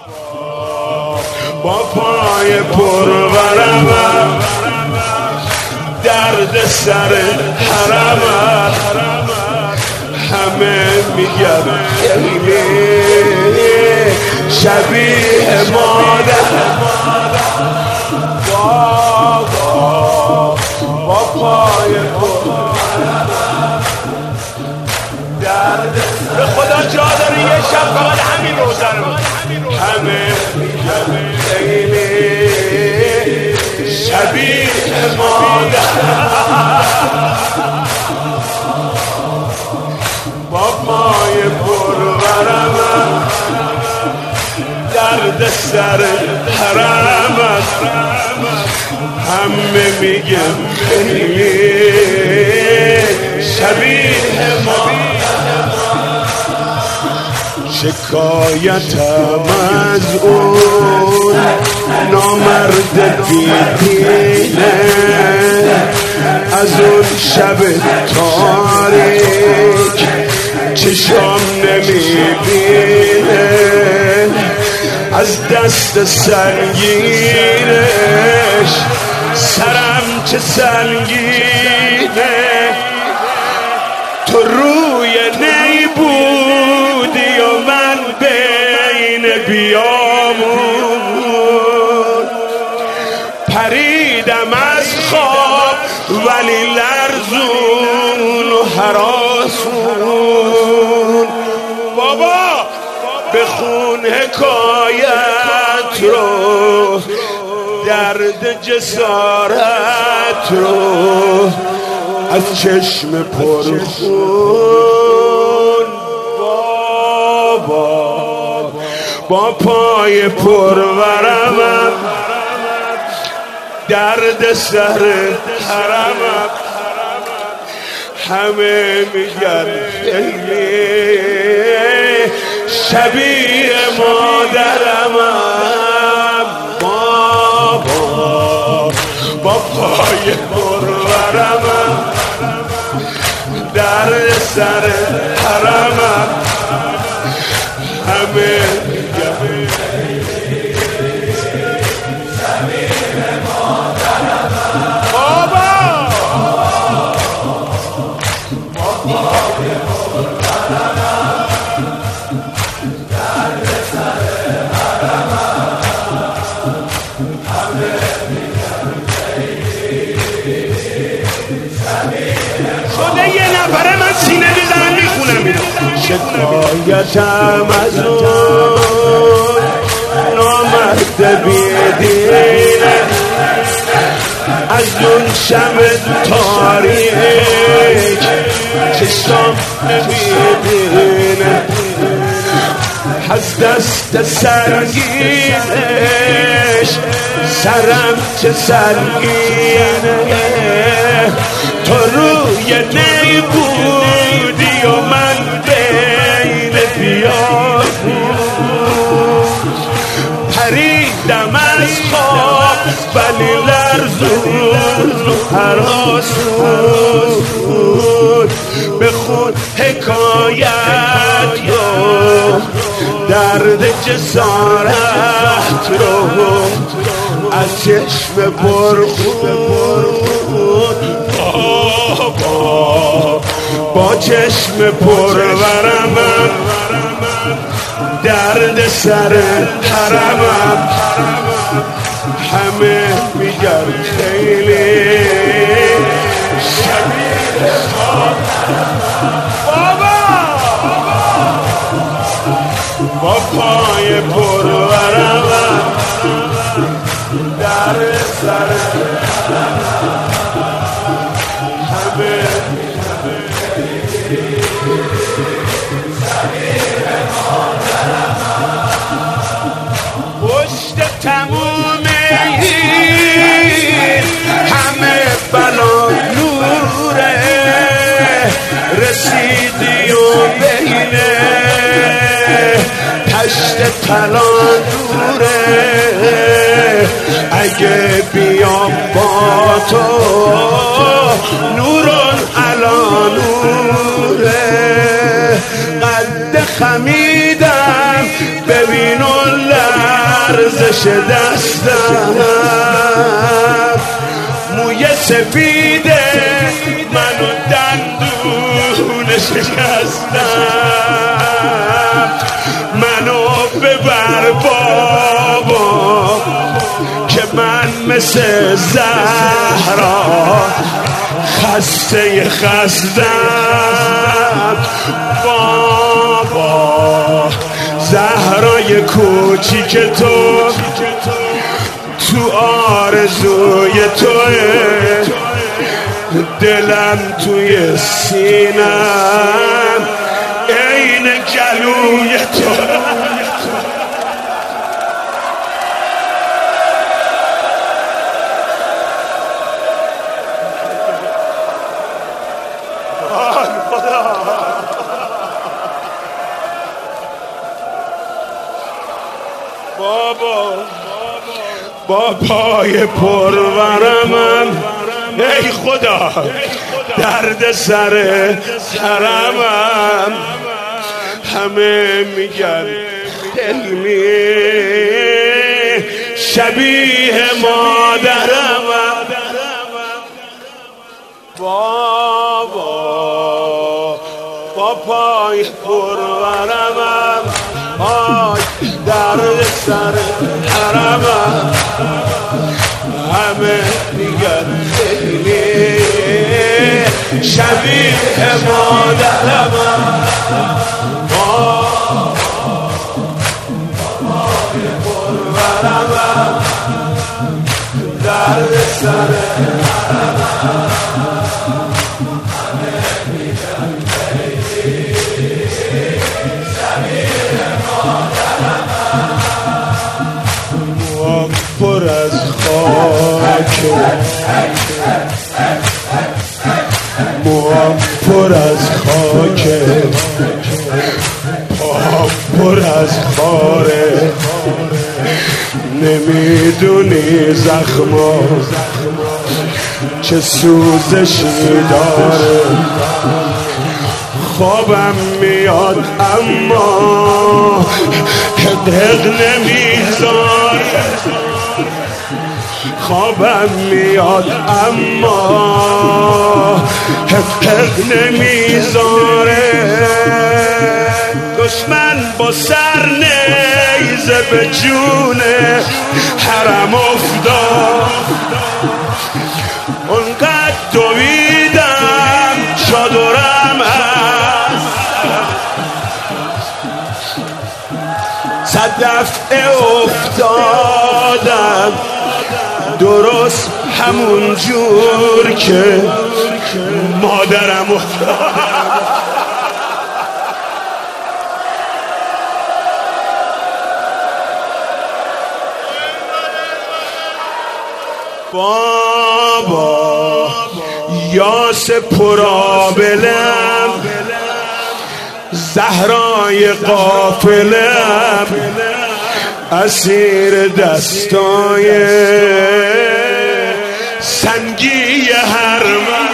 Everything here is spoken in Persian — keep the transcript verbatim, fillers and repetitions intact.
با پای پرورمم درد سر حرمم همه میگن خیلی شبیه مادر با پای پرورمم درد به خدا جا داره یه شب فقط همین روزه رو همه میگن خیلی شبیه مادر با پای پرورمم درد سر حرمم همه میگن خیلی شبیه مادر شکایتم از اون نامرد بیدینه از اون شب تاریک چشم نمیبینه از دست سنگینش سرم چه سنگینه تو روی نی بودی و من بین بیامون پریدم از خواب ولی لرزون و هراسون بابا بخون حکایت رو درد جسارت رو از چشم پرخون بابا با پای پرورمم درد سر حرمم همه میگن خیلی شبیه مادرمم بابا با پای پرورمم در سر حرمم همه میگن شبیه مادرمم بابا با پای پرورمم در سر حرمم همه شده یه نفره من سینه بزنم میخونم شکایتم از اون نامرد بیدینه از اون شب تاریک چشم نمیبینه از دست سنگینش سرم چه سنگینه تو روی نی بودی و من بین بیابون پریدم از خواب ولی لرزون و هراسون بخون حکایت رو درد جسارت رو از چشم پرخون بابا با چشم پرورمم درد سر حرمم همه میگن خیلی شبیه بابا با پای پرورمم درد سر همه پشت تموم این همه بلا نوره رسیدی و بینه تشت طلا نوره اگه بیام با تو نورون علا نوره قد خمیدم ببین و ورزش دستم، موی سفیده منو دندون شکستم. منو ببر بابا که من مثل زهرا خسته خستم. بابا زهرای کوچیک تو تو آرزوی توه، دلم توی سینم عین گلوی تو. بابا با پای پرورمم ای خدا درد سر حرمم. همه میگن علمی شبیه مادرمم. بابا با پای پرورمم آی درد سر حرمم. همه میگن علمی شبیه مادرمم. پرورمم درد سر حرمم. همه میگن شبیه مادرمم. موام پر از خاک، موام پر از خاک، پام پر از خاره. نمیدونی زخما چه سوزشی داره. خوابم میاد اما دق نمیذاره. خوابم میاد اما دق نمیذاره. دشمن با سر نیزه به جون حرم افتاد. اونقدر دویدم چادرم هست، صد دفعه افتادم درست همون جور که مادرم افتاد. بابا یاس پرابلم، زهرای قافلم، اسیر دستای سنگی حرمم.